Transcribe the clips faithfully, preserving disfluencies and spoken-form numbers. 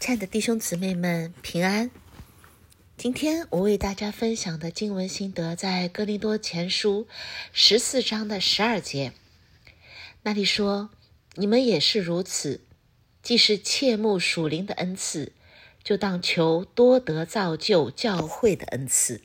亲爱的弟兄姊妹们，平安。今天我为大家分享的经文心得在哥林多前书十四章的十二节，那里说，你们也是如此，既是切慕属灵的恩赐，就当求多得造就教会的恩赐。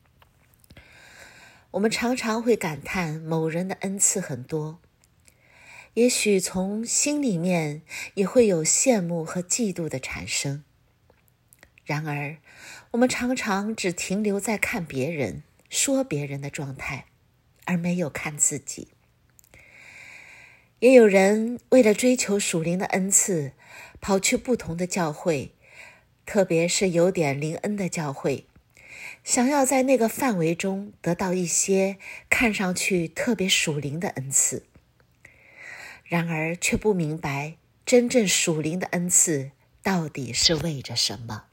我们常常会感叹某人的恩赐很多，也许从心里面也会有羡慕和嫉妒的产生。然而，我们常常只停留在看别人、说别人的状态，而没有看自己。也有人为了追求属灵的恩赐，跑去不同的教会，特别是有点灵恩的教会，想要在那个范围中得到一些看上去特别属灵的恩赐。然而却不明白真正属灵的恩赐到底是为着什么。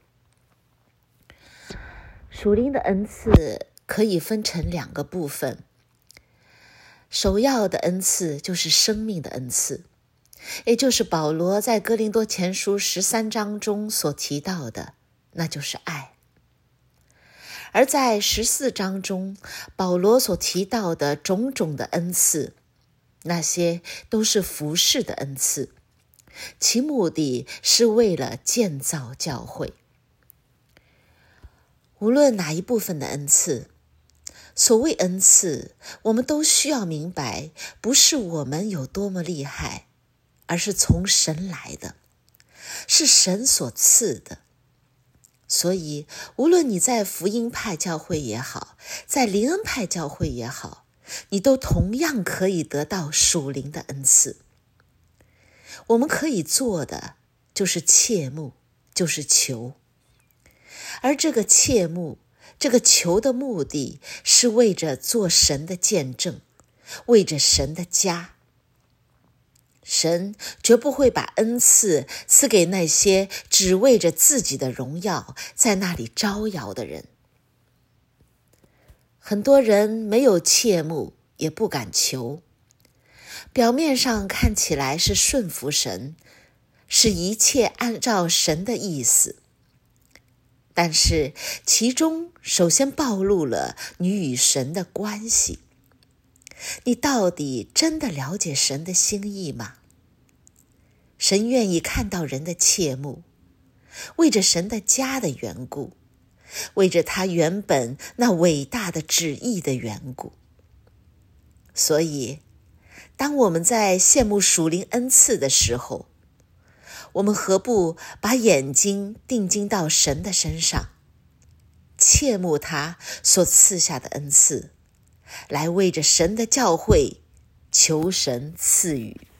属灵的恩赐可以分成两个部分，首要的恩赐就是生命的恩赐，也就是保罗在哥林多前书十三章中所提到的，那就是爱。而在十四章中，保罗所提到的种种的恩赐，那些都是服事的恩赐，其目的是为了建造教会。无论哪一部分的恩赐，所谓恩赐，我们都需要明白，不是我们有多么厉害，而是从神来的，是神所赐的。所以，无论你在福音派教会也好，在灵恩派教会也好，你都同样可以得到属灵的恩赐。我们可以做的就是切慕，就是求。而这个切慕，这个求的目的是为着做神的见证，为着神的家。神绝不会把恩赐赐给那些只为着自己的荣耀在那里招摇的人。很多人没有切慕，也不敢求，表面上看起来是顺服神，是一切按照神的意思，但是其中首先暴露了你与神的关系。你到底真的了解神的心意吗？神愿意看到人的切慕，为着神的家的缘故，为着他原本那伟大的旨意的缘故。所以，当我们在羡慕属灵恩赐的时候，我们何不把眼睛定睛到神的身上，切慕他所赐下的恩赐，来为着神的教会求神赐予。